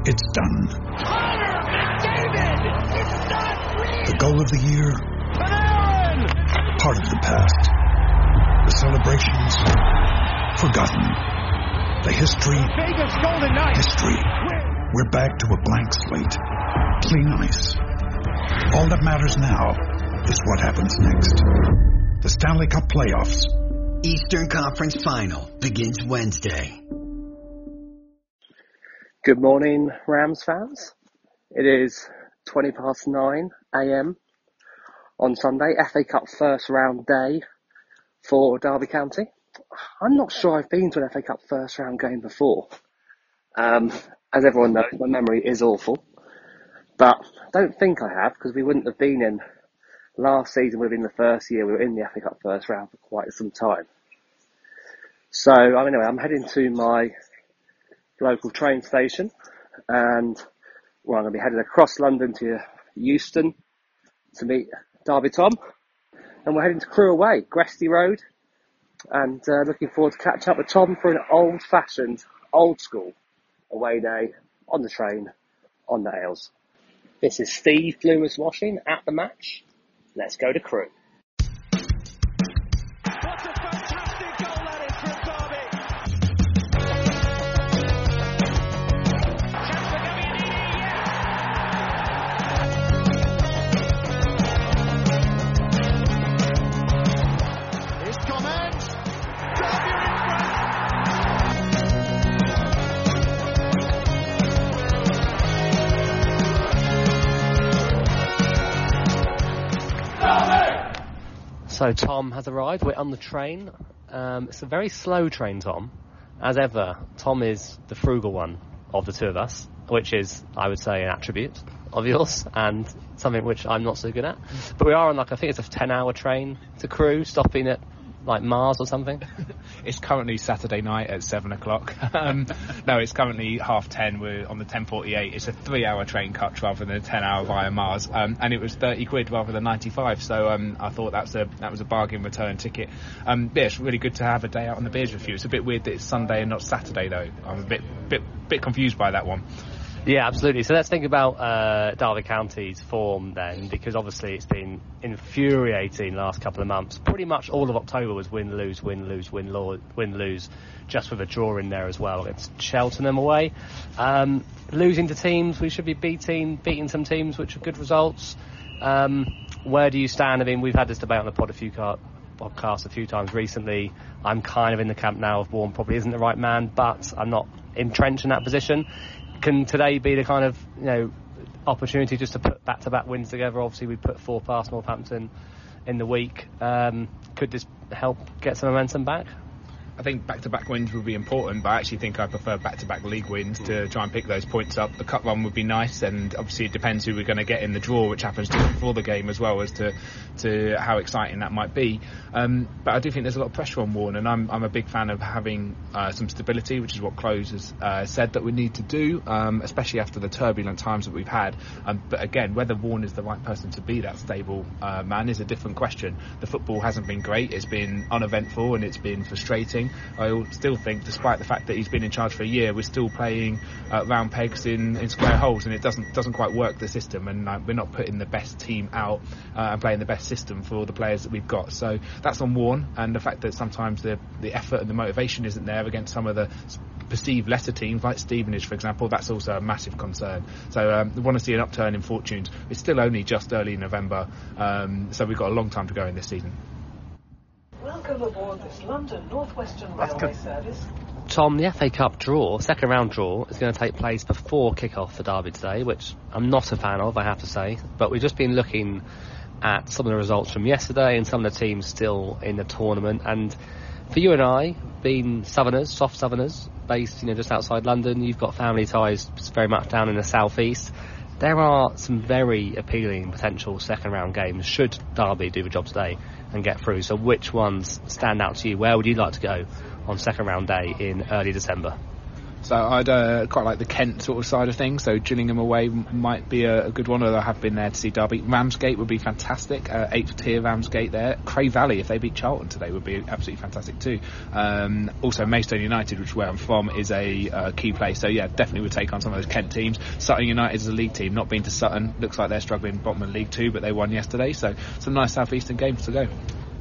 It's done. Connor McDavid! It's not real! The goal of the year, Panarin! part of the past. The celebrations, forgotten. The history, Vegas Golden Knights! history. We're back to a blank slate. Clean ice. All that matters now is what happens next. The Stanley Cup playoffs. Eastern Conference Final begins Wednesday. Good morning, Rams fans. It is 9:20 a.m. on Sunday, FA Cup first round day for Derby County. I'm not sure I've been to an FA Cup first round game before. As everyone knows, my memory is awful. But I don't think I have, because we wouldn't have been in. Last season would have been the first year we were in the FA Cup first round for quite some time. So, anyway, I'm heading to my local train station, and I'm going to be heading across London to Euston to meet Derby Tom, and we're heading to Crewe Away, Gresty Road, and looking forward to catching up with Tom for an old-fashioned, old-school away day on the train, on the Ales. This is Steve Loomis Washing at the match. Let's go to Crewe. What a fantastic goal that is from Derby! Chance for Gavianini, yes! Here's Commons! Derby are in So Tom has arrived. We're on the train. It's a very slow train, Tom. As ever, Tom is the frugal one of the two of us, which is, I would say, an attribute of yours and something which I'm not so good at. But we are on, I think it's a 10-hour train to Crewe, stopping at Mars or something. It's currently Saturday night at 7 o'clock. No, it's currently 10:30. We're on the 10:48. It's a 3-hour train cut rather than a 10-hour via Mars. And it was 30 quid rather than 95. So I thought that was a bargain return ticket. Yeah, it's really good to have a day out on the beers with you. It's a bit weird that it's Sunday and not Saturday though. I'm a bit confused by that one. Yeah, absolutely. So let's think about Derby County's form then, because obviously it's been infuriating last couple of months. Pretty much all of October was win, lose, win, lose, win, lose, just with a draw in there as well against Cheltenham away. Losing to teams we should be beating some teams which are good results. Where do you stand? I mean, we've had this debate on the podcast a few times recently. I'm kind of in the camp now of Warren probably isn't the right man, but I'm not entrenched in that position. Can today be the kind of opportunity just to put back-to-back wins together? Obviously, we put 4 past Northampton in the week. Could this help get some momentum back? I think back-to-back wins would be important, but I actually think I prefer back-to-back league wins to try and pick those points up. The cup run would be nice, and obviously it depends who we're going to get in the draw, which happens just before the game as well, as to how exciting that might be. But I do think there's a lot of pressure on Warren, and I'm a big fan of having some stability, which is what Close has said that we need to do, especially after the turbulent times that we've had. But again, whether Warren is the right person to be that stable man is a different question. The football hasn't been great, it's been uneventful and it's been frustrating. I still think, despite the fact that he's been in charge for a year, we're still playing round pegs in square holes, and it doesn't quite work the system, and we're not putting the best team out and playing the best system for all the players that we've got. So that's on Warren, and the fact that sometimes the effort and the motivation isn't there against some of the perceived lesser teams like Stevenage, for example, that's also a massive concern. So we want to see an upturn in fortunes. It's still only just early November, so we've got a long time to go in this season. Welcome aboard this London North Western Railway service. Tom, the FA Cup draw, second round draw, is going to take place before kick-off for Derby today, which I'm not a fan of, I have to say. But we've just been looking at some of the results from yesterday and some of the teams still in the tournament. And for you and I, being Southerners, soft Southerners, based just outside London, you've got family ties very much down in the southeast. There are some very appealing potential second round games should Derby do the job today and get through. So which ones stand out to you? Where would you like to go on second round day in early December? So I'd quite like the Kent sort of side of things. So Gillingham away might be a good one, although I have been there to see Derby. Ramsgate would be fantastic. 8th tier Ramsgate there. Cray Valley, if they beat Charlton today, would be absolutely fantastic too. Also Maidstone United, which is where I'm from, is a key place. So yeah, definitely would take on some of those Kent teams. Sutton United is a league team. Not been to Sutton. Looks like they're struggling bottom of League 2, but they won yesterday. So some nice southeastern games to go.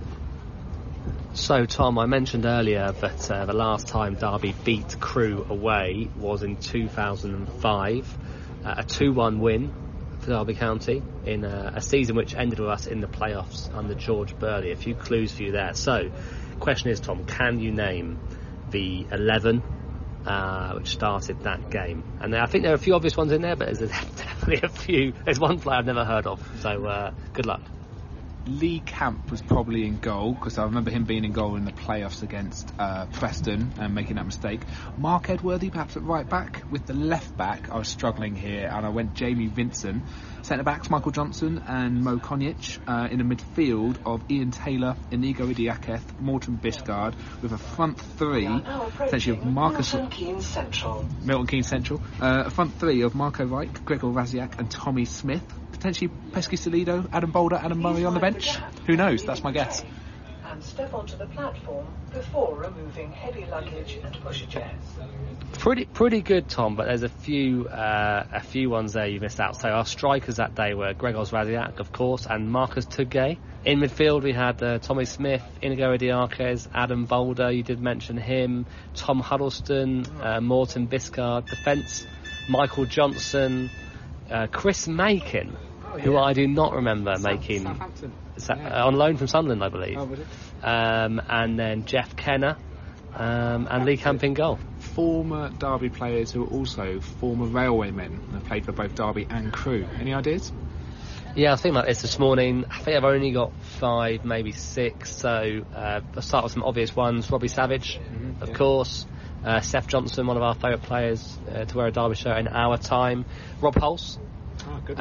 So, Tom, I mentioned earlier that the last time Derby beat Crewe away was in 2005, a 2-1 win for Derby County in a season which ended with us in the playoffs under George Burley. A few clues for you there. So, question is, Tom, can you name the 11 which started that game? And I think there are a few obvious ones in there, but there's definitely a few. There's one player I've never heard of, so good luck. Lee Camp was probably in goal, because I remember him being in goal in the playoffs against Preston and making that mistake. Mark Edworthy perhaps at right back. With the left back I was struggling here, and I went Jamie Vincent. Centre backs Michael Johnson and Mo Konjic, in a midfield of Ian Taylor, Inigo Idiaketh, Morton Biscard, with a front three essentially of Marcus Milton Keynes Central. A front three of Marco Reich, Gregor Raziak and Tommy Smith. Potentially Pesky Salido, Adam Boulder, Adam Murray on the bench. Who knows? That's my guess. And step onto the platform before removing heavy luggage and pushchairs. Pretty good, Tom, but there's a few ones there you missed out. So our strikers that day were Gregor Raziak, of course, and Marcus Tugay. In midfield we had Tommy Smith, Inigo Idiakez, Adam Boulder, you did mention him, Tom Huddleston, Morton Biscard. Defence, Michael Johnson, Chris Makin, who I do not remember making on loan from Sunderland, I believe. Oh, was it? And then Jeff Kenner and Lee Camp in goal. Former Derby players who are also former railwaymen and have played for both Derby and Crewe. Any ideas? Yeah, I was thinking about this morning. I think I've only got 5, maybe 6. So I'll start with some obvious ones. Robbie Savage, of course. Seth Johnson, one of our favourite players to wear a Derby shirt in our time. Rob Hulse, who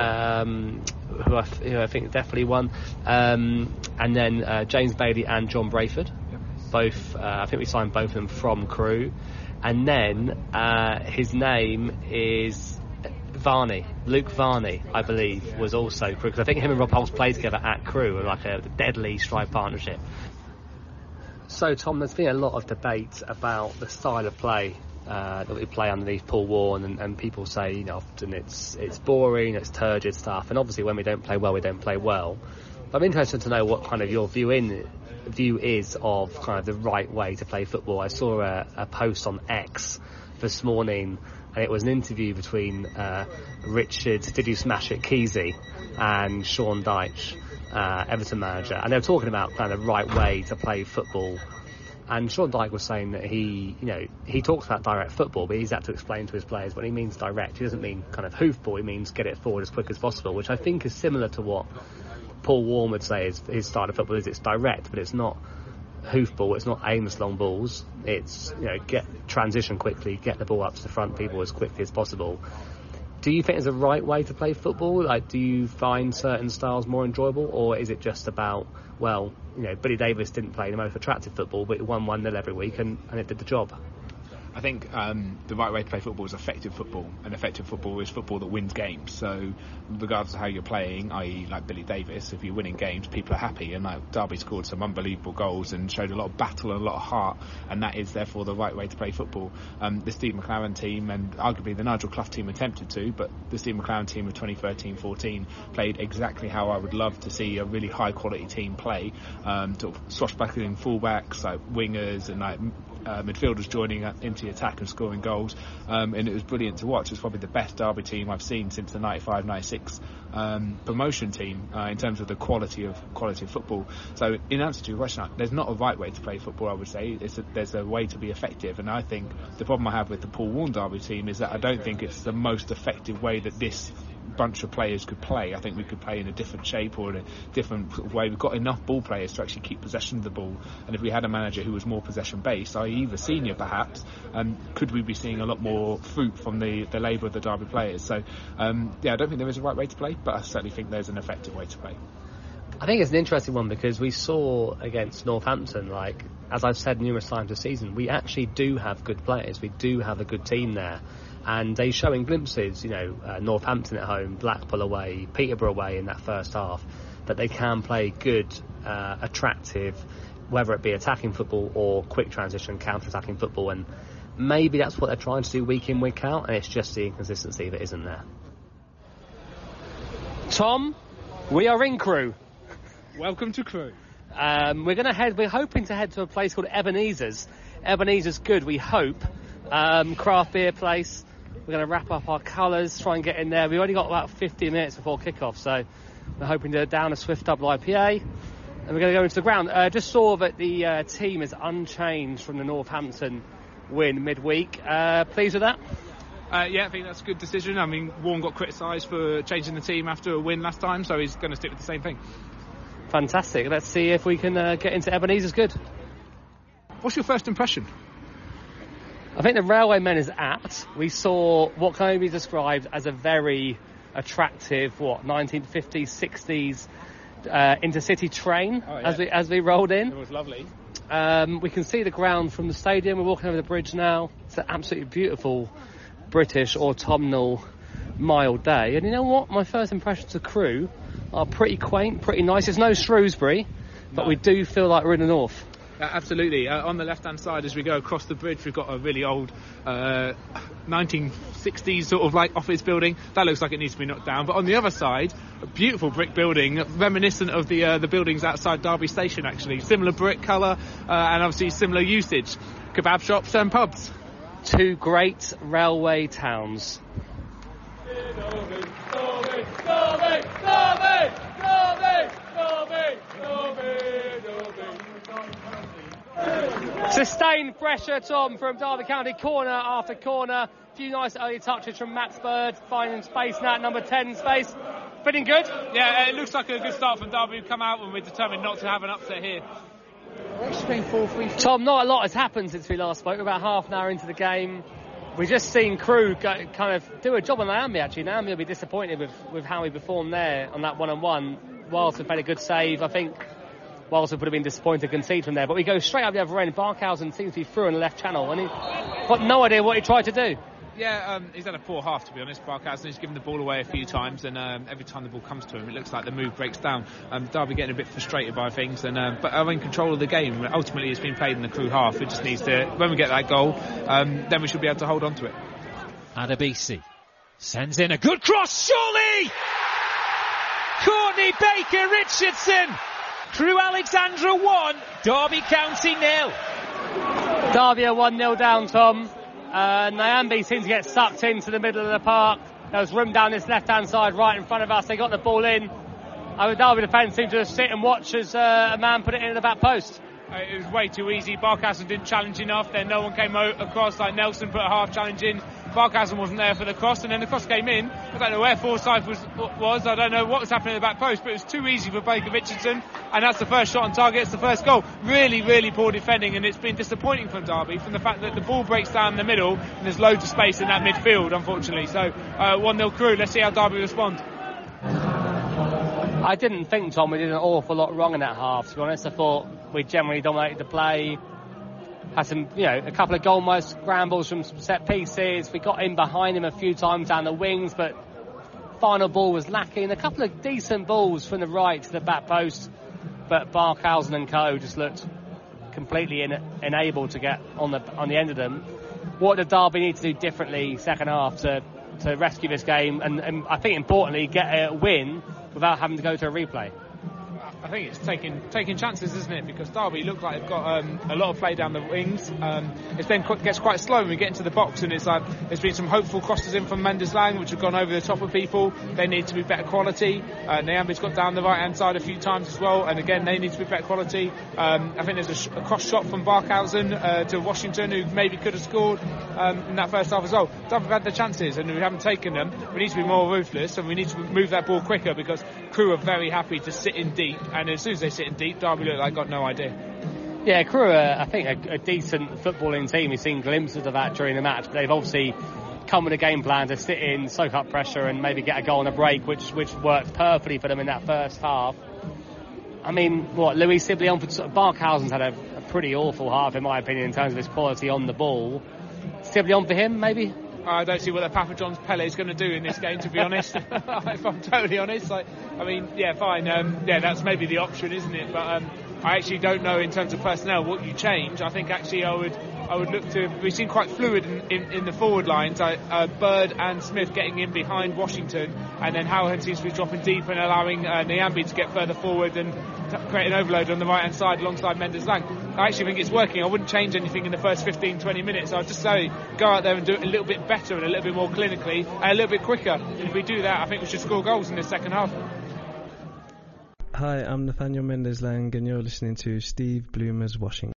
I think definitely won. And then James Bailey and John Brayford. Yep. Both, I think we signed both of them from Crewe. And then his name is Varney. Luke Varney, I believe, was also Crewe. Because I think him and Rob Hulse played together at Crewe, like a deadly strike partnership. So, Tom, there's been a lot of debate about the style of play that we play underneath Paul Warne, and people say, often it's boring, it's turgid stuff, and obviously when we don't play well, we don't play well. But I'm interested to know what kind of your view is of kind of the right way to play football. I saw a post on X this morning, and it was an interview between Richard Did You Smash It Kesey and Sean Dyche, Everton manager, and they were talking about kind of the right way to play football. And Sean Dyche was saying that he talks about direct football, but he's had to explain to his players when he means direct. He doesn't mean kind of hoofball, he means get it forward as quick as possible, which I think is similar to what Paul Warne would say is his style of football is. It's direct, but it's not hoofball, it's not aimless long balls. It's, get transition quickly, get the ball up to the front people as quickly as possible. Do you think there's a right way to play football? Like, do you find certain styles more enjoyable, or is it just about, Billy Davis didn't play the most attractive football, but he won 1-0 every week and it did the job? I think the right way to play football is effective football, and effective football is football that wins games. So regardless of how you're playing, i.e. like Billy Davis, if you're winning games, people are happy, and like Derby scored some unbelievable goals and showed a lot of battle and a lot of heart, and that is therefore the right way to play football. The Steve McLaren team, and arguably the Nigel Clough team attempted to, but the Steve McLaren team of 2013-14 played exactly how I would love to see a really high quality team play, sort of swashbuckling fullbacks, like wingers and like midfielders joining into the attack and scoring goals, and it was brilliant to watch. It's probably the best Derby team I've seen since the 95-96 promotion team in terms of the quality of football. So in answer to your question, there's not a right way to play football, I would say. There's a way to be effective, and I think the problem I have with the Paul Warne Derby team is that I don't think it's the most effective way that this bunch of players could play. I think we could play in a different shape or in a different sort of way. We've got enough ball players to actually keep possession of the ball, and if we had a manager who was more possession based, i.e. the senior perhaps, could we be seeing a lot more fruit from the labour of the Derby players? So I don't think there is a right way to play, but I certainly think there's an effective way to play. I think it's an interesting one because we saw against Northampton, like, as I've said numerous times this season, we actually do have good players. We do have a good team there. And they show in glimpses, Northampton at home, Blackpool away, Peterborough away in that first half, that they can play good, attractive, whether it be attacking football or quick transition, counter-attacking football. And maybe that's what they're trying to do week in, week out, and it's just the inconsistency that isn't there. Tom, we are in Crewe. Welcome to Crewe. We're hoping to head to a place called Ebenezer's. Ebenezer's good, we hope. Craft beer place. We're going to wrap up our colours, try and get in there. We've only got about 15 minutes before kick-off, so we're hoping to down a Swift double IPA. And we're going to go into the ground. Just saw that the team is unchanged from the Northampton win midweek. Pleased with that? Yeah, I think that's a good decision. I mean, Warren got criticised for changing the team after a win last time, so he's going to stick with the same thing. Fantastic. Let's see if we can get into Ebenezer's good. What's your first impression? I think the Railwaymen is apt. We saw what can only be described as a very attractive, 1950s, 60s intercity train as we rolled in. It was lovely. We can see the ground from the stadium. We're walking over the bridge now. It's an absolutely beautiful British autumnal mild day. And you know what? My first impressions of Crewe are pretty quaint, pretty nice. It's no Shrewsbury, but we do feel like we're in the north. Absolutely. On the left-hand side, as we go across the bridge, we've got a really old 1960s sort of like office building. That looks like it needs to be knocked down. But on the other side, a beautiful brick building, reminiscent of the buildings outside Derby Station, actually. Similar brick colour and obviously similar usage. Kebab shops and pubs. Two great railway towns. Sustained pressure, Tom, from Derby County, corner after corner. A few nice early touches from Max Bird, finding space now at number 10 space. Feeling good? Yeah, it looks like a good start from Derby. We've come out and we're determined not to have an upset here. Tom, not a lot has happened since we last spoke. We're about half an hour into the game. We've just seen Crewe kind of do a job on Naomi, actually. Naomi will be disappointed with how we performed there on that one-on-one. Walsall played a good save. I think Walsall would have been disappointed to concede from there. But we go straight up the other end. Barkhausen seems to be through in the left channel. And he's got no idea what he tried to do. Yeah, he's had a poor half, to be honest, Barkhausen. He's given the ball away a few times, and every time the ball comes to him, it looks like the move breaks down. Derby getting a bit frustrated by things, but are in control of the game. Ultimately, it's been played in the Crewe half. It just needs to, when we get that goal, then we should be able to hold on to it. Adebisi sends in a good cross, surely! Courtney Baker Richardson! Crewe Alexandra 1, Derby County 0. Derby are 1-0 down, Tom. Nyambe seems to get sucked into the middle of the park. There was room down this left-hand side right in front of us. They got the ball in. The Derby defence seemed to just sit and watch as a man put it in the back post. It was way too easy. Barkhausen didn't challenge enough. Then no one came across. Like Nelson put a half challenge in. Barkhausen wasn't there for the cross, and then the cross came in. I don't know where Forsyth was. I don't know what was happening in the back post, but it was too easy for Baker Richardson, and that's the first shot on target. It's the first goal. Really, really poor defending, and it's been disappointing from Derby from the fact that the ball breaks down the middle, and there's loads of space in that midfield, unfortunately. So 1-0 Crewe. Let's see how Derby respond. I didn't think, Tom, we did an awful lot wrong in that half, to be honest. I thought we generally dominated the play. Had some, a couple of goal-most scrambles from some set pieces. We got in behind him a few times down the wings, but final ball was lacking. A couple of decent balls from the right to the back post, but Barkhausen and co just looked completely unable to get on the end of them. What did Derby need to do differently second half to rescue this game and I think importantly get a win without having to go to a replay? I think it's taking chances, isn't it? Because Derby look like they've got a lot of play down the wings. It then gets quite slow when we get into the box, and it's like there's been some hopeful crosses in from Mendes Lang, which have gone over the top of people. They need to be better quality. Nyambe's got down the right hand side a few times as well, and again they need to be better quality. I think there's a cross shot from Barkhausen to Washington, who maybe could have scored in that first half as well. Derby have had the chances and we haven't taken them. We need to be more ruthless, and we need to move that ball quicker because Crewe are very happy to sit in deep. And as soon as they sit in deep, Derby look like got no idea. Yeah, Crewe are, I think, a decent footballing team. We've seen glimpses of that during the match, but they've obviously come with a game plan to sit in, soak up pressure and maybe get a goal on a break, which worked perfectly for them in that first half. I mean, Louis Sibley on for Barkhausen's had a pretty awful half, in my opinion, in terms of his quality on the ball. Sibley on for him, maybe? I don't see what the Papa John's Pele is going to do in this game, to be honest. If I'm totally honest, fine. That's maybe the option, isn't it? But I actually don't know in terms of personnel what you change. I think actually I would look to. We seem quite fluid in the forward lines. Bird and Smith getting in behind Washington, and then Howard seems to be dropping deep and allowing Nyambe to get further forward and create an overload on the right hand side alongside Mendes-Lang. I actually think it's working. I wouldn't change anything in the first 15-20 minutes. I'd just say go out there and do it a little bit better and a little bit more clinically and a little bit quicker. And if we do that, I think we should score goals in the second half. Hi, I'm Nathaniel Mendes-Lang and you're listening to Steve Bloomer's Washington.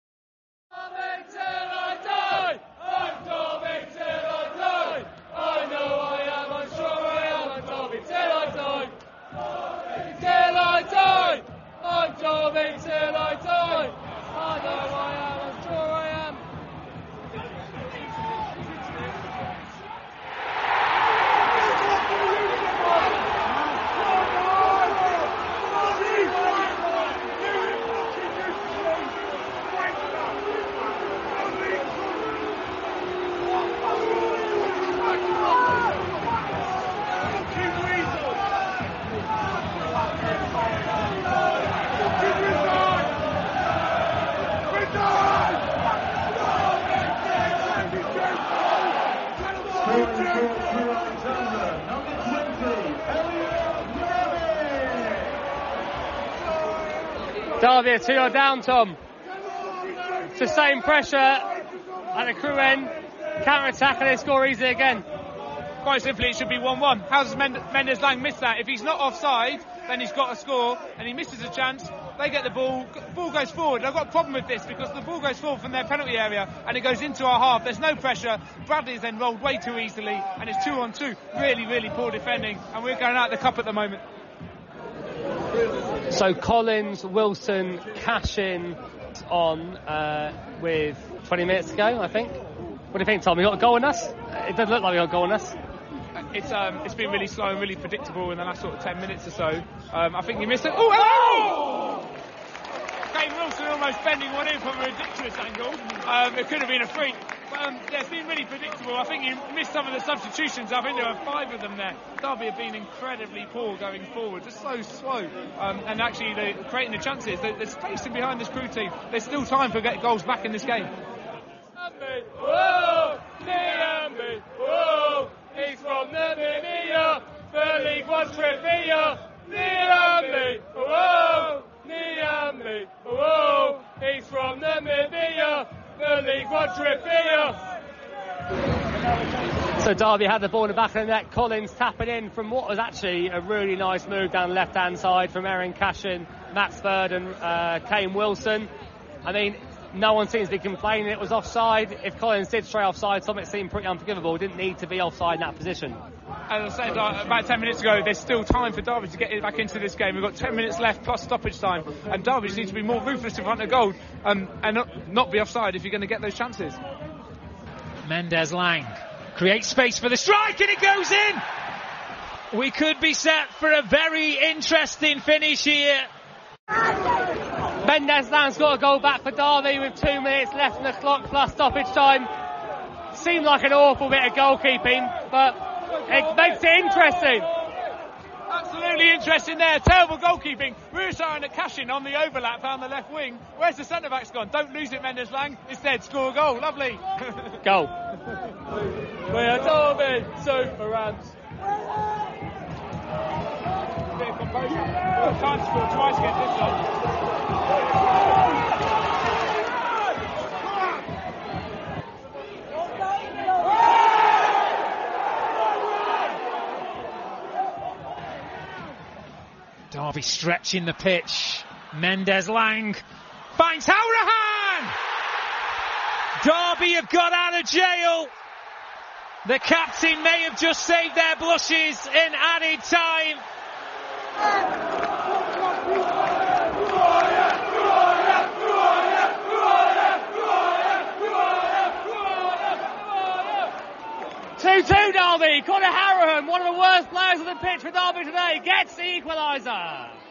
Derby, 2-0 down, Tom. Sustained pressure at the Crewe end. Counter-attack and they score easy again. Quite simply, it should be 1-1. How does Mendes-Lang miss that? If he's not offside, then he's got to score, and he misses a chance. They get the ball goes forward. I've got a problem with this because the ball goes forward from their penalty area and it goes into our half. There's no pressure. Bradley is then rolled way too easily, and it's 2-on-2. Really, really poor defending, and we're going out of the cup at the moment. So Collins, Wilson, Cashin on with 20 minutes to go, I think. What do you think, Tom? We got a goal on us? It doesn't look like we got a goal on us. It's been really slow and really predictable in the last sort of 10 minutes or so. I think you missed it. Oh! Kane Wilson almost bending one in from a ridiculous angle. It could have been a free. But it's been really predictable. I think you missed some of the substitutions. I think there were 5 of them there. Derby have been incredibly poor going forward, just so slow. And actually, they're creating the chances. There's space in behind this Crewe team. There's still time for getting goals back in this game. Whoa, Nyambe, whoa, he's from Namibia, the League One trivia. Nyambe, whoa, Nyambe, whoa, he's from Namibia, the League One trivia. So Derby had the ball in the back of the net. Collins tapping in from what was actually a really nice move down the left-hand side from Erin Cashin, Max Bird and Kane Wilson. I mean, no one seems to be complaining it was offside. If Collins did stray offside, something seemed pretty unforgivable. Didn't need to be offside in that position. As I said about 10 minutes ago, there's still time for Derby to get back into this game. We've got 10 minutes left plus stoppage time, and Derby just needs to be more ruthless in front of goal and not be offside if you're going to get those chances. Mendes-Lang creates space for the strike and it goes in. We could be set for a very interesting finish here. Mendes-Lang's got to go back for Derby with 2 minutes left in the clock plus stoppage time. Seemed like an awful bit of goalkeeping, but it makes it interesting. Absolutely interesting there. Terrible goalkeeping. Rushar and Cashin on the overlap down the left wing. Where's the centre-back's gone? Don't lose it, Mendes-Lang. Instead, score a goal. Lovely. Goal. We are Derby, Super Rams. Bit of composure. Well, time to score twice against this one. Derby stretching the pitch. Mendes-Lang finds Hourahan! Derby have got out of jail. The captain may have just saved their blushes in added time. Two Derby. Conor Hourahan, one of the worst players on the pitch for Derby today, gets the equaliser.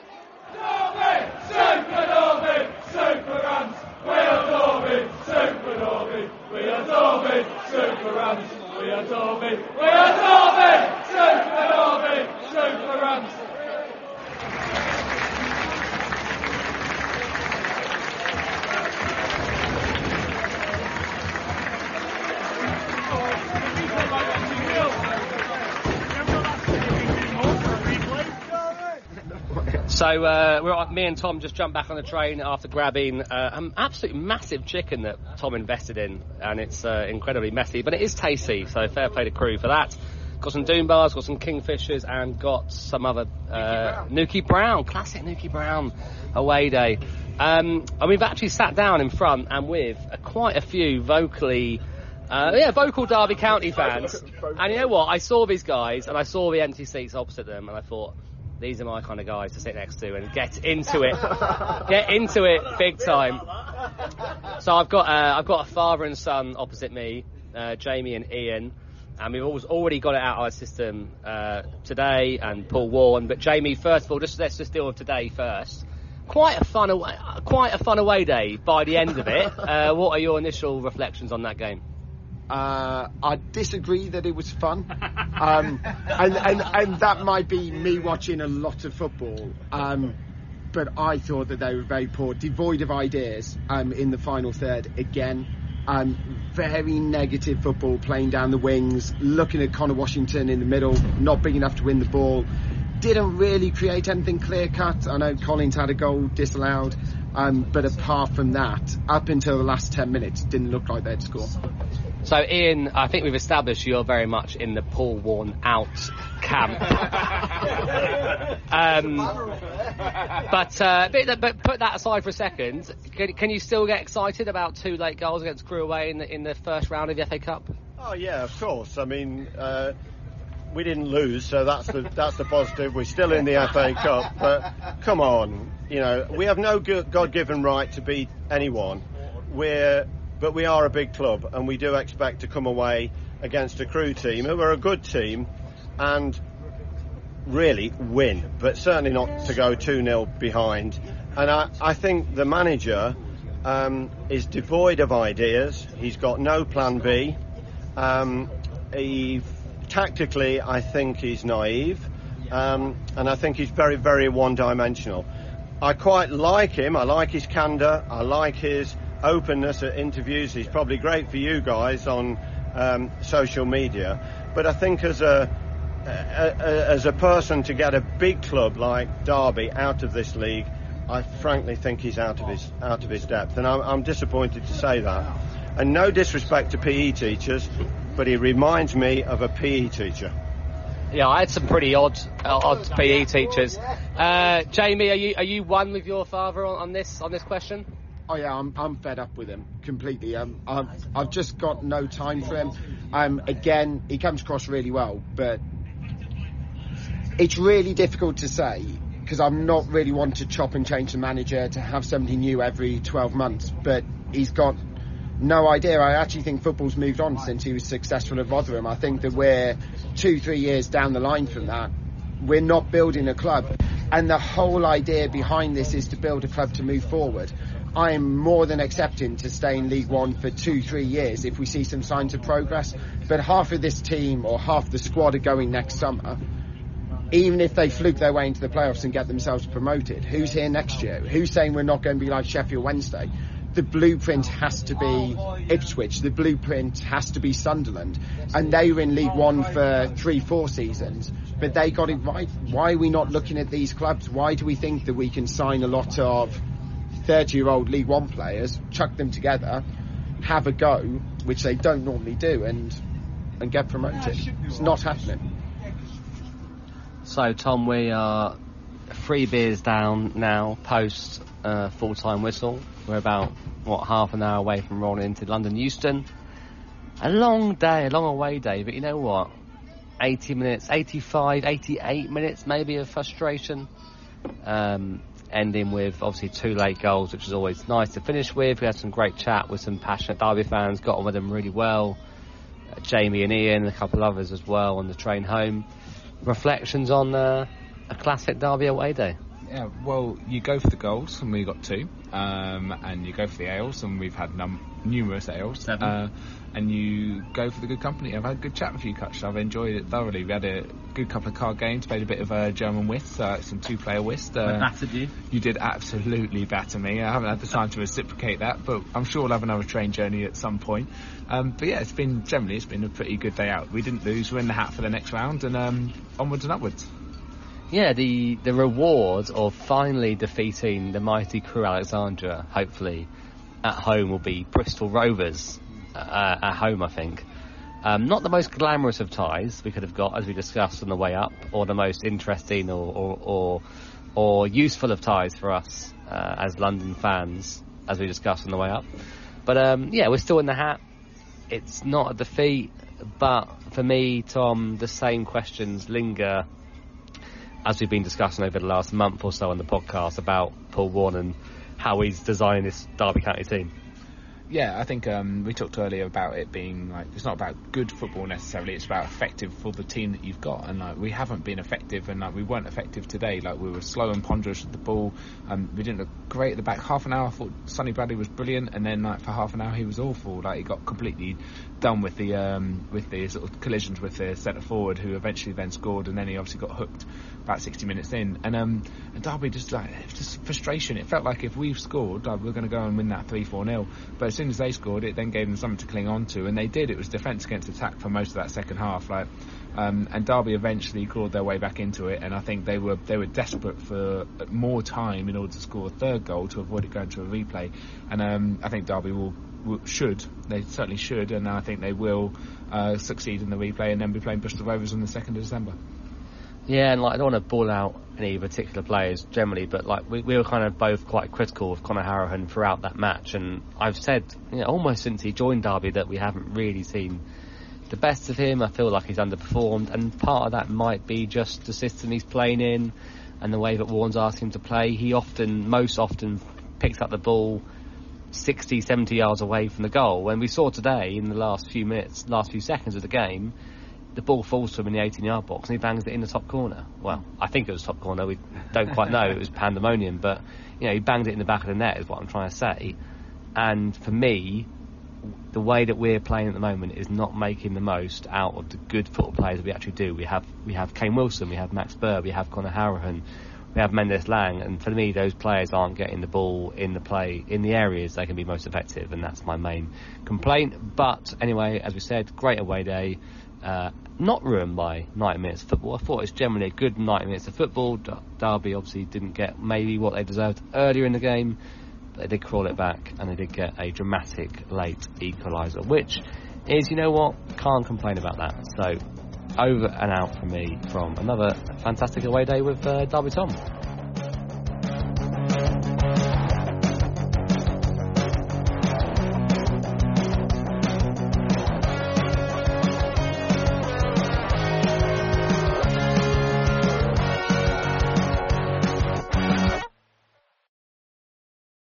So me and Tom just jumped back on the train after grabbing an absolutely massive chicken that Tom invested in, and it's incredibly messy, but it is tasty, so fair play to crew for that. Got some Doom Bars, got some Kingfishers, and got some other Nuki Brown, classic Nuki Brown away day. And we've actually sat down in front and with quite a few vocal Derby County fans. And you know what? I saw these guys, and I saw the empty seats opposite them, and I thought, these are my kind of guys to sit next to and get into it big time. So I've got a father and son opposite me, Jamie and Ian, and we've already got it out of our system today, and Paul Warren. But Jamie, first of all, let's just deal with today first. Quite a fun away day by the end of it. What are your initial reflections on that game? I disagree that it was fun, and that might be me watching a lot of football, but I thought that they were very poor, devoid of ideas in the final third again. Very negative football, playing down the wings, looking at Connor Washington in the middle, not big enough to win the ball. Didn't really create anything clear cut. I know Collins had a goal disallowed, but apart from that, up until the last 10 minutes, didn't look like they'd score. So, Ian, I think we've established you're very much in the Paul Warren out camp. But put that aside for a second. Can you still get excited about 2 late goals against Crewe away in the first round of the FA Cup? Oh yeah, of course. I mean, we didn't lose, so that's the positive. We're still in the FA Cup, but come on, we have no God-given right to beat anyone. But we are a big club, and we do expect to come away against a Crewe team who are a good team and really win, but certainly not to go 2-0 behind. And I think the manager is devoid of ideas. He's got no plan B. Tactically, I think he's naive, and I think he's very, very one-dimensional. I quite like him. I like his candour. I like his openness at interviews. He's probably great for you guys on social media, but I think as a person to get a big club like Derby out of this league, I frankly think he's out of his depth, and I'm disappointed to say that. And no disrespect to PE teachers, but he reminds me of a PE teacher. Yeah, I had some pretty odd PE teachers. Jamie, are you one with your father on this question? Oh yeah, I'm fed up with him completely. I've just got no time for him. Again, he comes across really well, but it's really difficult to say because I'm not really one to chop and change the manager to have somebody new every 12 months. But he's got no idea. I actually think football's moved on since he was successful at Rotherham. I think that we're 2-3 years down the line from that. We're not building a club, and the whole idea behind this is to build a club to move forward. I am more than accepting to stay in League One for 2-3 years if we see some signs of progress. But half of this team or half the squad are going next summer. Even if they fluke their way into the playoffs and get themselves promoted, who's here next year? Who's saying we're not going to be like Sheffield Wednesday? The blueprint has to be Ipswich. The blueprint has to be Sunderland. And they were in League One for 3-4 seasons, but they got it right. Why are we not looking at these clubs? Why do we think that we can sign a lot of 30-year-old League One players, chuck them together, have a go, which they don't normally do, and get promoted? It's not happening. So, Tom, we are 3 beers down now, post full-time whistle. We're about, half an hour away from rolling into London Euston. A long day, a long away day, but you know what? 80 minutes, 85, 88 minutes maybe of frustration. Ending with, obviously, 2 late goals, which is always nice to finish with. We had some great chat with some passionate Derby fans, got on with them really well. Jamie and Ian, and a couple of others as well on the train home. Reflections on a classic Derby away day? Yeah, well, you go for the goals, and we got 2, and you go for the ales, and we've had numerous ales, 7. and you go for the good company. I've had a good chat with you, Kutch. I've enjoyed it thoroughly. We had a good couple of card games, played a bit of German whist, some 2-player whist. I battered you. You did absolutely batter me. I haven't had the time to reciprocate that, but I'm sure we'll have another train journey at some point. But yeah, it's been a pretty good day out. We didn't lose. We're in the hat for the next round, and onwards and upwards. Yeah, the reward of finally defeating the mighty Crewe Alexandra, hopefully, at home will be Bristol Rovers at home, I think. Not the most glamorous of ties we could have got, as we discussed on the way up, or the most interesting or useful of ties for us as London fans, as we discussed on the way up. But yeah, we're still in the hat. It's not a defeat, but for me, Tom, the same questions linger as we've been discussing over the last month or so on the podcast about Paul Warne and how he's designing this Derby County team. Yeah, I think we talked earlier about it being like, it's not about good football necessarily, it's about effective for the team that you've got, and like we haven't been effective, and like we weren't effective today. Like we were slow and ponderous with the ball, we didn't look great at the back. Half an hour I thought Sonny Bradley was brilliant, and then like for half an hour he was awful. Like he got completely done with the sort of collisions with the centre forward, who eventually then scored, and then he obviously got hooked about 60 minutes in, and Derby just frustration. It felt like if we've scored, like, we're going to go and win that 3-4-0, but as soon as they scored, it then gave them something to cling on to, and they did. It was defence against attack for most of that second half, and Derby eventually clawed their way back into it, and I think they were desperate for more time in order to score a third goal to avoid it going to a replay, and I think Derby they certainly should, and I think they will succeed in the replay and then be playing Bristol Rovers on the 2nd of December. Yeah, and like I don't want to ball out any particular players generally, but like we were kind of both quite critical of Conor Harrahan throughout that match, and I've said, you know, almost since he joined Derby that we haven't really seen the best of him. I feel like he's underperformed, and part of that might be just the system he's playing in and the way that Warne's asking him to play. He most often picks up the ball 60, 70 yards away from the goal, when we saw today in the last few seconds of the game, the ball falls to him in the 18-yard box and he bangs it in the top corner. Well, I think it was top corner, we don't quite know, it was pandemonium, but you know, he banged it in the back of the net is what I'm trying to say. And for me, the way that we're playing at the moment is not making the most out of the good football players that we actually do. We have Kane Wilson, we have Max Burr, we have Conor Harrahan, we have Mendes Lang, and for me those players aren't getting the ball in the areas they can be most effective, and that's my main complaint. But anyway, as we said, great away day, not ruined by 90 minutes of football. I thought it was generally a good 90 minutes of football. Derby obviously didn't get maybe what they deserved earlier in the game, but they did crawl it back, and they did get a dramatic late equaliser, which is, you know what, can't complain about that. So over and out from me from another fantastic away day with Derby Tom.